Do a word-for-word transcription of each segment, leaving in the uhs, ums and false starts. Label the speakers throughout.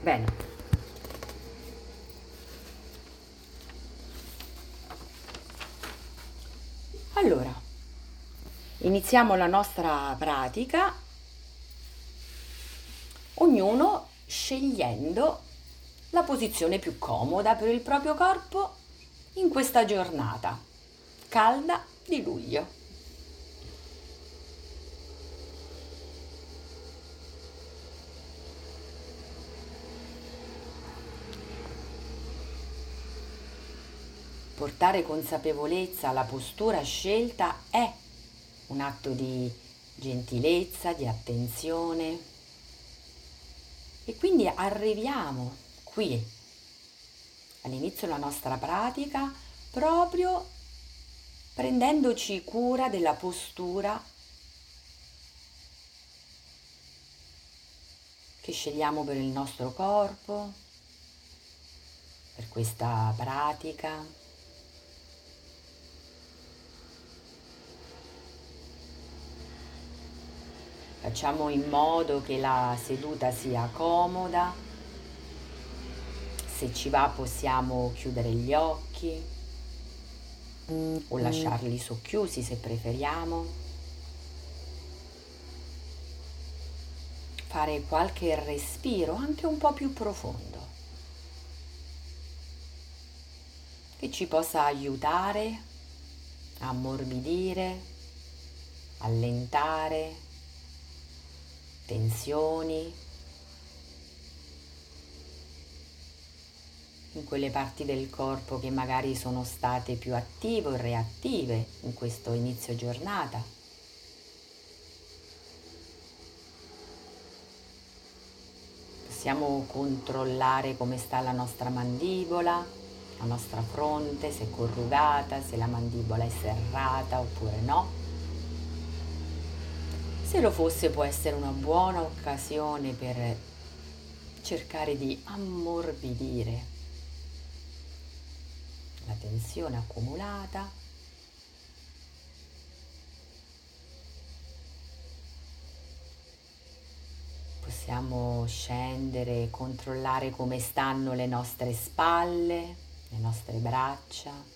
Speaker 1: Bene, allora iniziamo la nostra pratica, ognuno scegliendo la posizione più comoda per il proprio corpo in questa giornata calda di luglio. Portare consapevolezza alla postura scelta è un atto di gentilezza, di attenzione e quindi arriviamo qui all'inizio della nostra pratica proprio prendendoci cura della postura che scegliamo per il nostro corpo, per questa pratica. Facciamo in modo che la seduta sia comoda, se ci va possiamo chiudere gli occhi o lasciarli socchiusi se preferiamo. Fare qualche respiro anche un po' più profondo che ci possa aiutare a ammorbidire, allentare tensioni in quelle parti del corpo che magari sono state più attive o reattive in questo inizio giornata. Possiamo controllare come sta la nostra mandibola, la nostra fronte, se è corrugata, se la mandibola è serrata oppure no. Se lo fosse può essere una buona occasione per cercare di ammorbidire la tensione accumulata. Possiamo scendere e controllare come stanno le nostre spalle, le nostre braccia.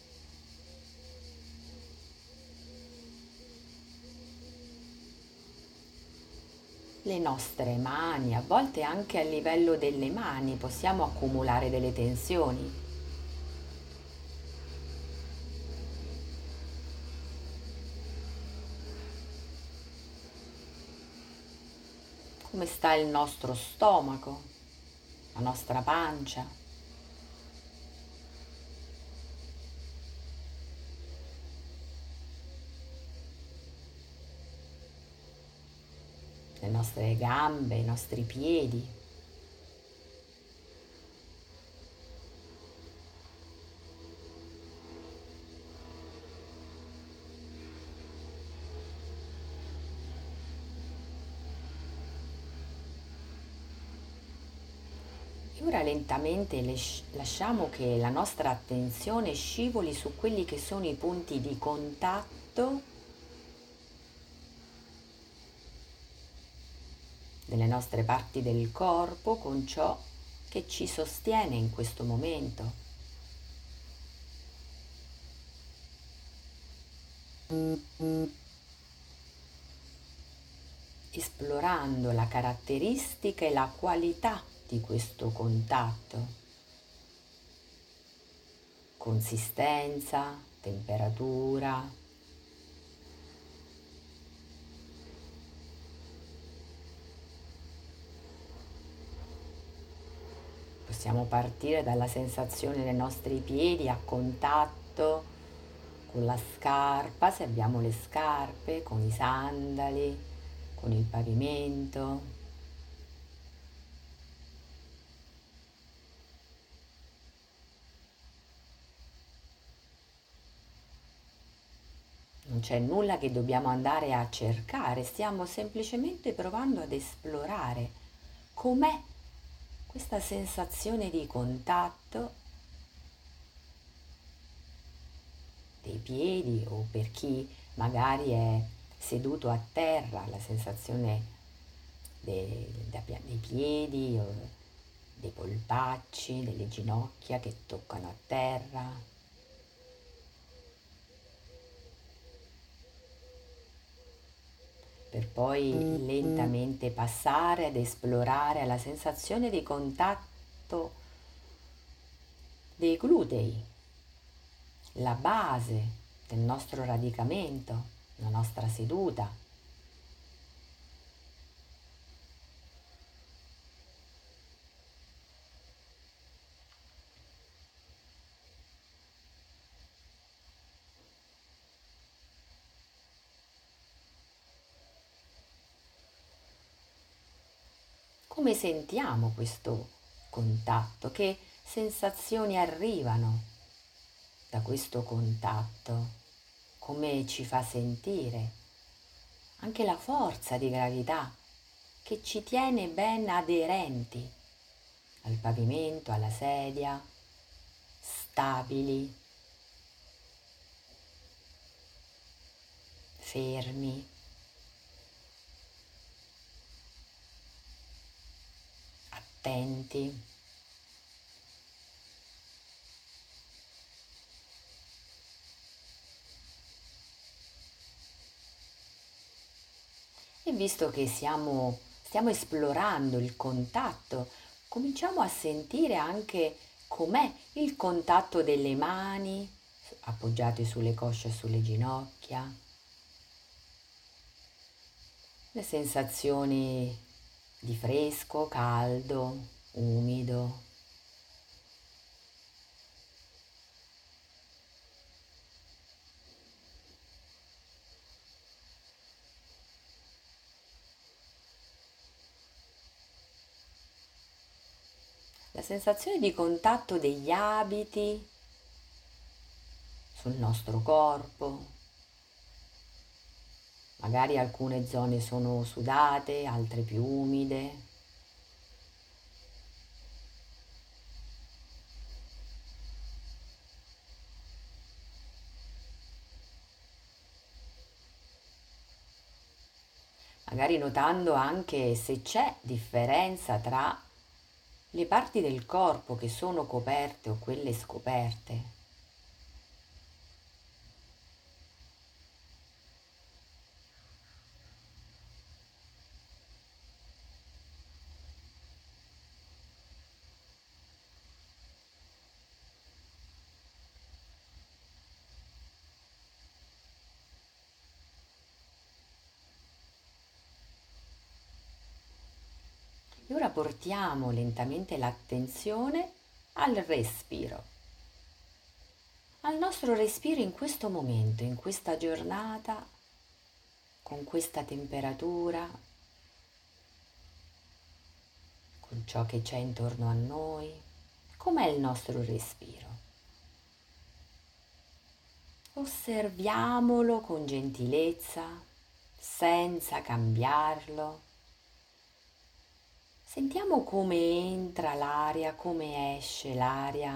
Speaker 1: Le nostre mani, a volte anche a livello delle mani possiamo accumulare delle tensioni. Come sta il nostro stomaco, la nostra pancia? Le nostre gambe, i nostri piedi. E ora lentamente lasciamo che la nostra attenzione scivoli su quelli che sono i punti di contatto delle nostre parti del corpo con ciò che ci sostiene in questo momento. Esplorando la caratteristica e la qualità di questo contatto, consistenza, temperatura. Possiamo partire dalla sensazione dei nostri piedi a contatto con la scarpa, se abbiamo le scarpe, con i sandali, con il pavimento. Non c'è nulla che dobbiamo andare a cercare, stiamo semplicemente provando ad esplorare com'è questa sensazione di contatto dei piedi, o per chi magari è seduto a terra, la sensazione dei, dei piedi, dei polpacci, delle ginocchia che toccano a terra. Per poi lentamente passare ad esplorare la sensazione di contatto dei glutei, la base del nostro radicamento, la nostra seduta. Come sentiamo questo contatto? Che sensazioni arrivano da questo contatto? Come ci fa sentire? Anche la forza di gravità che ci tiene ben aderenti al pavimento, alla sedia, stabili, fermi. Attenti. E visto che siamo, stiamo esplorando il contatto, cominciamo a sentire anche com'è il contatto delle mani appoggiate sulle cosce e sulle ginocchia, le sensazioni di fresco, caldo, umido. La sensazione di contatto degli abiti sul nostro corpo. Magari alcune zone sono sudate, altre più umide. Magari notando anche se c'è differenza tra le parti del corpo che sono coperte o quelle scoperte. E ora portiamo lentamente l'attenzione al respiro, al nostro respiro in questo momento, in questa giornata, con questa temperatura, con ciò che c'è intorno a noi. Com'è il nostro respiro? Osserviamolo con gentilezza, senza cambiarlo. Sentiamo come entra l'aria, come esce l'aria.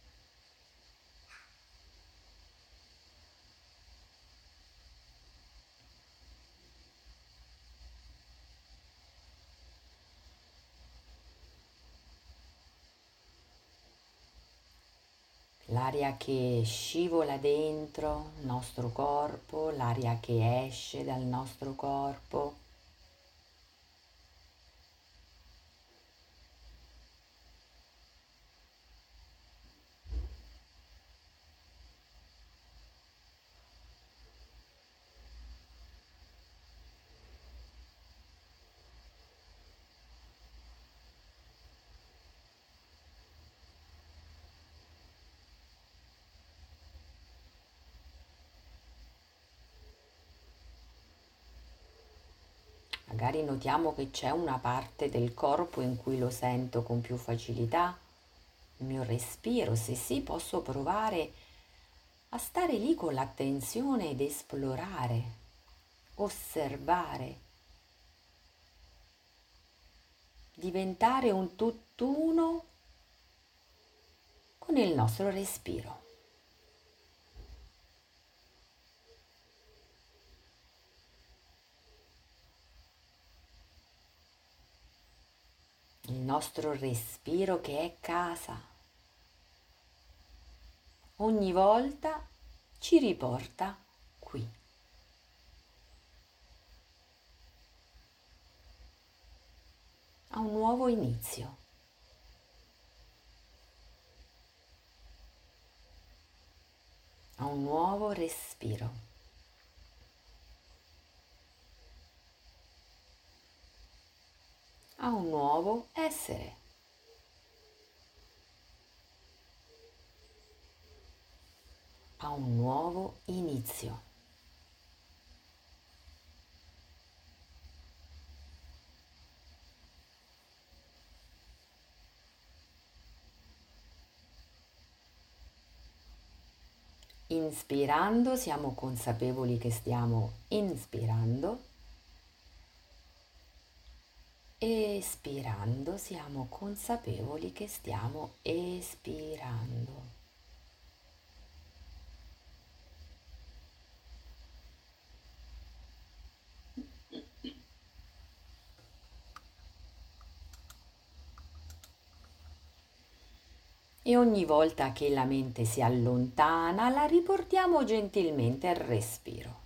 Speaker 1: L'aria che scivola dentro il nostro corpo, l'aria che esce dal nostro corpo. Magari notiamo che c'è una parte del corpo in cui lo sento con più facilità, il mio respiro. Se sì, posso provare a stare lì con l'attenzione ed esplorare, osservare, diventare un tutt'uno con il nostro respiro. Il nostro respiro che è casa. Ogni volta ci riporta qui. A un nuovo inizio. A un nuovo respiro. A un nuovo essere. A un nuovo inizio. Inspirando siamo consapevoli che stiamo inspirando. Espirando siamo consapevoli che stiamo espirando. E ogni volta che la mente si allontana, la riportiamo gentilmente al respiro.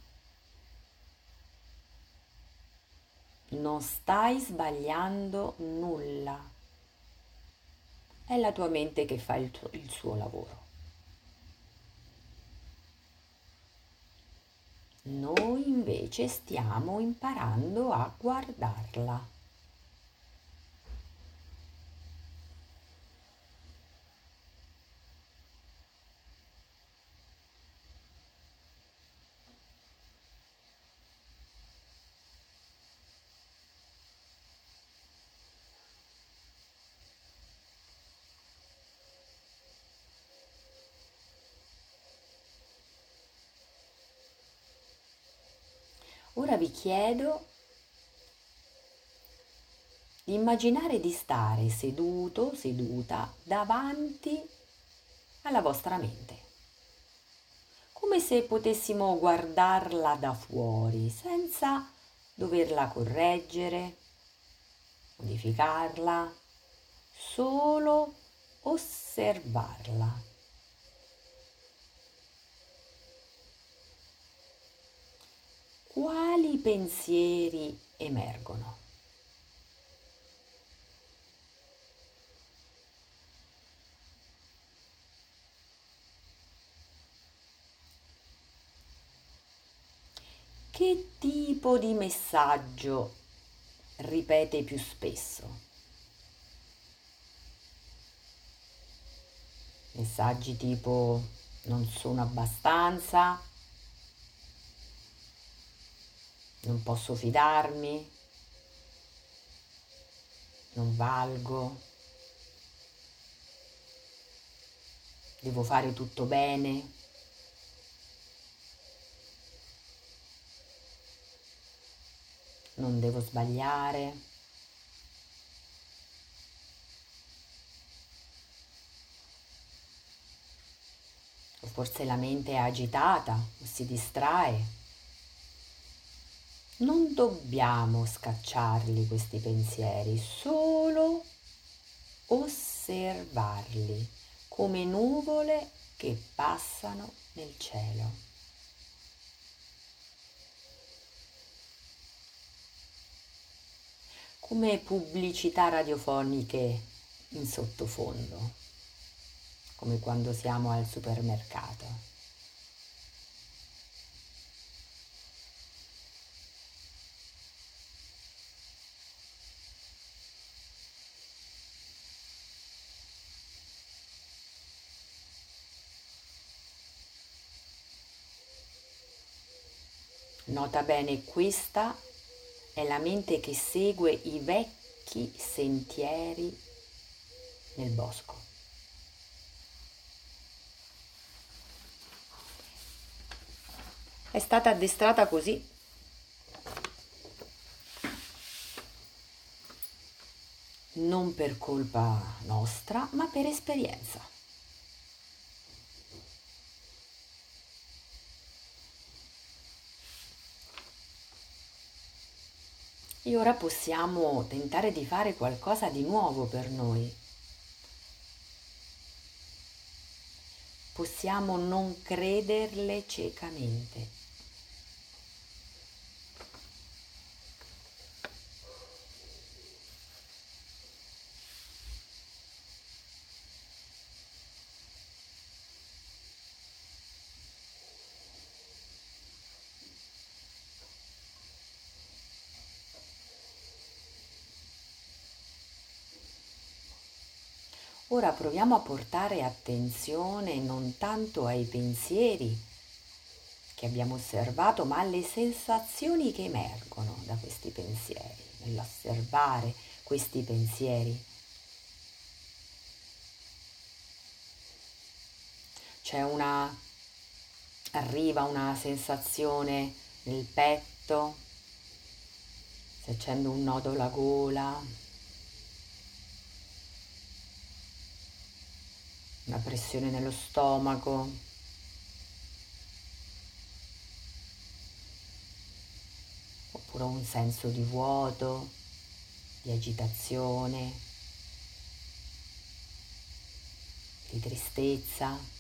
Speaker 1: Non stai sbagliando nulla. È la tua mente che fa il, tuo, il suo lavoro. Noi invece stiamo imparando a guardarla. Ora vi chiedo di immaginare di stare seduto, seduta, davanti alla vostra mente, come se potessimo guardarla da fuori, senza doverla correggere, modificarla, solo osservarla. Quali pensieri emergono? Che tipo di messaggio ripete più spesso? Messaggi tipo non sono abbastanza, non posso fidarmi, non valgo, devo fare tutto bene, non devo sbagliare. O forse la mente è agitata o si distrae. Non dobbiamo scacciarli questi pensieri, solo osservarli come nuvole che passano nel cielo. Come pubblicità radiofoniche in sottofondo, come quando siamo al supermercato. Nota bene, questa è la mente che segue i vecchi sentieri nel bosco. È stata addestrata così. Non per colpa nostra, ma per esperienza. E ora possiamo tentare di fare qualcosa di nuovo per noi. Possiamo non crederle ciecamente. Ora proviamo a portare attenzione non tanto ai pensieri che abbiamo osservato, ma alle sensazioni che emergono da questi pensieri, nell'osservare questi pensieri. C'è una, arriva una sensazione nel petto, si accende un nodo alla gola, una pressione nello stomaco, oppure un senso di vuoto, di agitazione, di tristezza.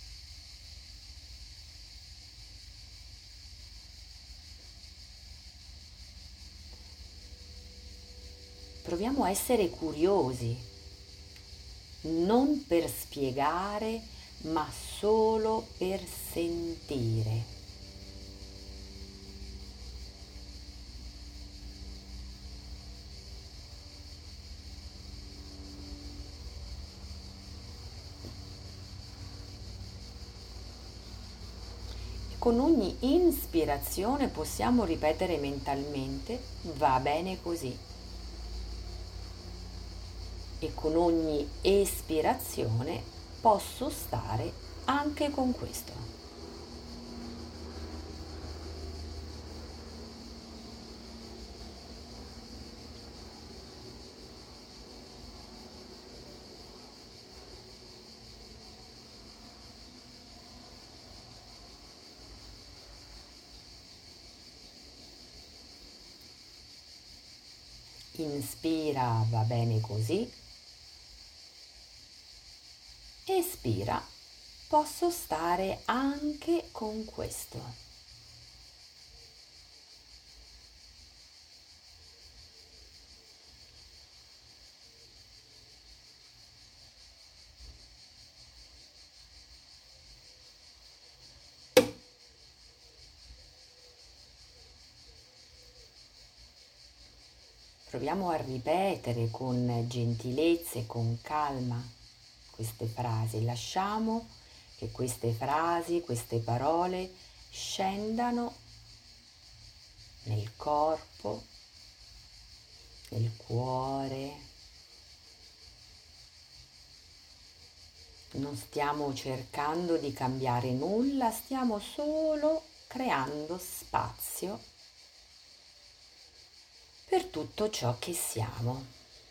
Speaker 1: Proviamo a essere curiosi, non per spiegare, ma solo per sentire. Con ogni ispirazione possiamo ripetere mentalmente, va bene così. E con ogni espirazione posso stare anche con questo. Inspira, va bene così. Espira, posso stare anche con questo. Proviamo a ripetere con gentilezza e con calma queste frasi. Lasciamo che queste frasi, queste parole scendano nel corpo, nel cuore. Non stiamo cercando di cambiare nulla, stiamo solo creando spazio per tutto ciò che siamo.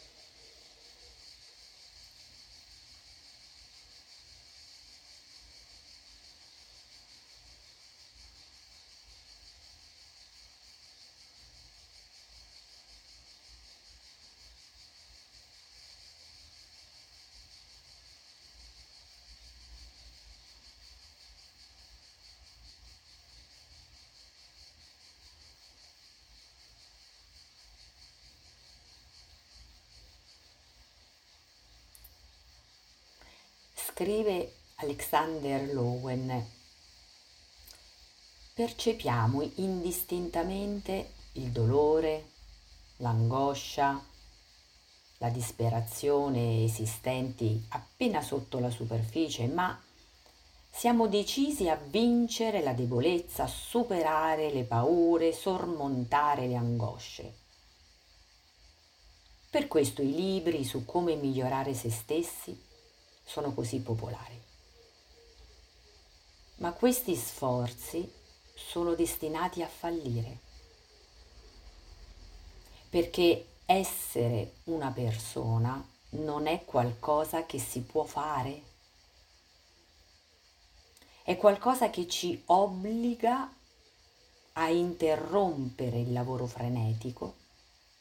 Speaker 1: Scrive Alexander Lowen: percepiamo indistintamente il dolore, l'angoscia, la disperazione esistenti appena sotto la superficie, ma siamo decisi a vincere la debolezza, a superare le paure, sormontare le angosce. Per questo i libri su come migliorare se stessi sono così popolari. Ma questi sforzi sono destinati a fallire, perché essere una persona non è qualcosa che si può fare, è qualcosa che ci obbliga a interrompere il lavoro frenetico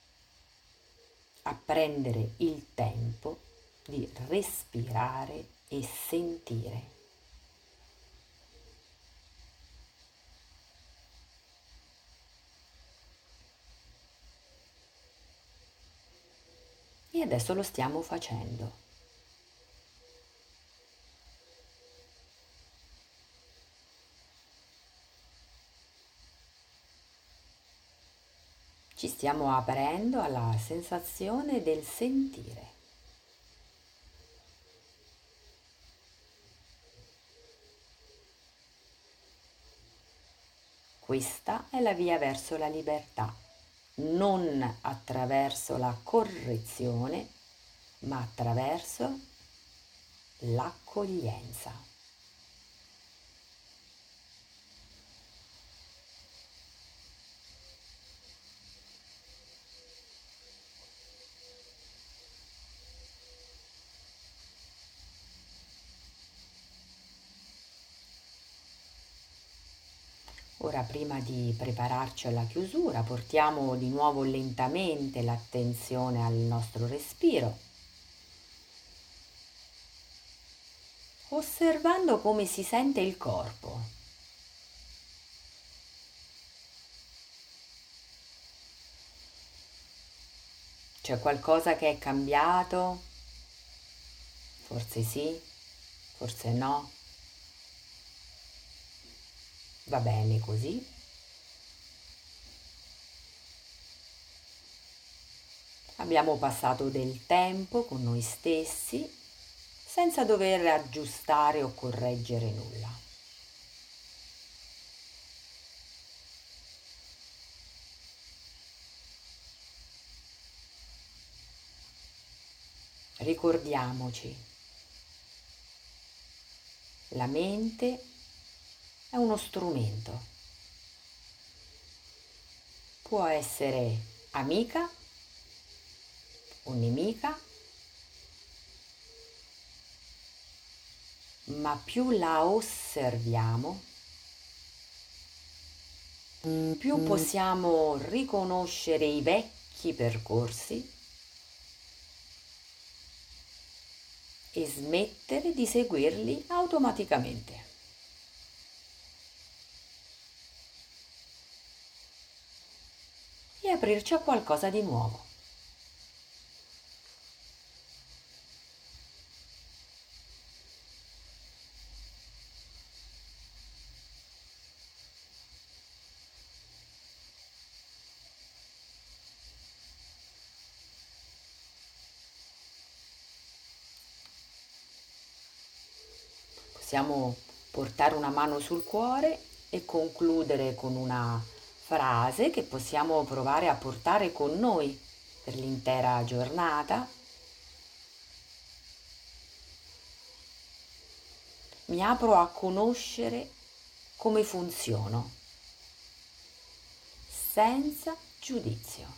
Speaker 1: a prendere il tempo di respirare e sentire. E adesso lo stiamo facendo. Ci stiamo aprendo alla sensazione del sentire. Questa è la via verso la libertà, non attraverso la correzione, ma attraverso l'accoglienza. Ora, prima di prepararci alla chiusura, portiamo di nuovo lentamente l'attenzione al nostro respiro, osservando come si sente il corpo. C'è qualcosa che è cambiato? Forse sì, forse no. Va bene così. Abbiamo passato del tempo con noi stessi senza dover aggiustare o correggere nulla. Ricordiamoci, la mente è uno strumento. Può essere amica o nemica, ma più la osserviamo, più possiamo riconoscere i vecchi percorsi e smettere di seguirli automaticamente. E aprirci a qualcosa di nuovo. Possiamo portare una mano sul cuore e concludere con una frase che possiamo provare a portare con noi per l'intera giornata. Mi apro a conoscere come funziono, senza giudizio.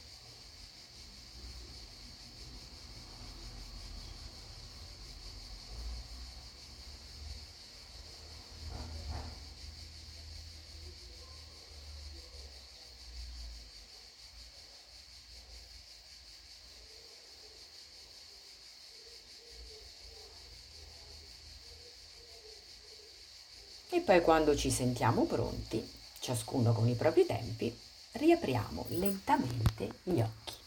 Speaker 1: E poi, quando ci sentiamo pronti, ciascuno con i propri tempi, riapriamo lentamente gli occhi.